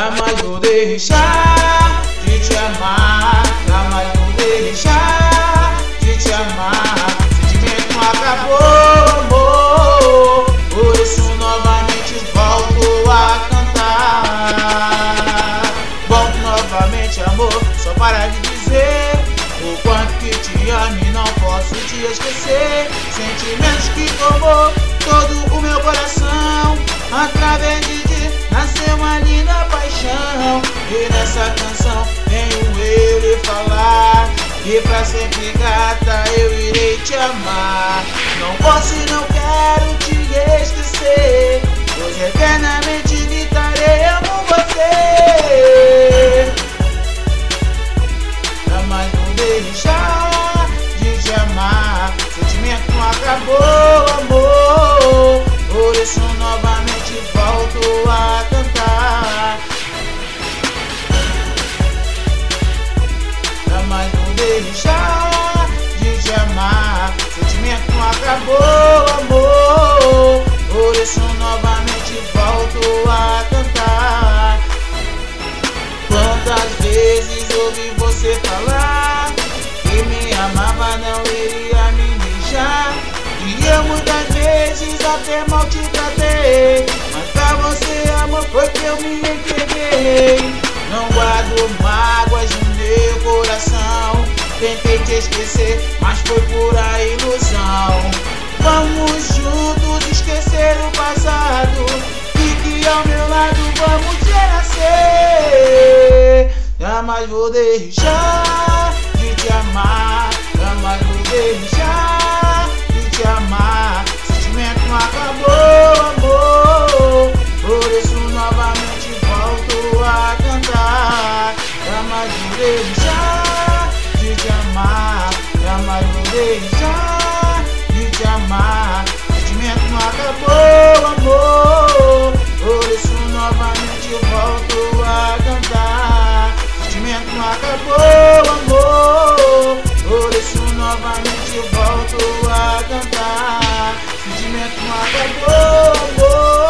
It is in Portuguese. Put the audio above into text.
Jamais vou deixar de te amar. Jamais vou deixar de te amar. Sentimento não acabou, amor. Por isso novamente volto a cantar. Volto novamente, amor, só para de dizer o quanto que te amo e não posso te esquecer. Sentimentos que tomou todo o meu coração. Através de ti nasceu uma linda paixão. E nessa canção venho eu lhe falar que pra sempre, gata, eu irei te amar. Não posso e não quero te esquecer, pois eternamente gritarei amo você. Jamais vou deixar de te amar. Sentimento não acabou, amor. Por isso novamente volto a cantar. Jamais vou deixar de te amar. Sentimento não acabou, amor. Por isso novamente volto a cantar. Quantas vezes ouvi você falar que me amava, não iria me deixar. E eu muitas vezes até mal te tratei, mas pra você, amor, foi que eu me entreguei. Não guardo mágoas no meu coração. Tentei te esquecer, mas foi pura ilusão. Vamos juntos esquecer o passado. Fique ao meu lado, vamos renascer. Jamais vou deixar de te amar. Jamais vou deixar de te amar. Sentimento não acabou, amor. Por isso novamente volto a cantar. Jamais vou deixar de te amar. Jamais vou deixar de te amar. Sentimento não acabou, amor. Por isso novamente volto a cantar. Sentimento não acabou, amor. Por isso novamente volto a cantar. Sentimento não acabou, amor.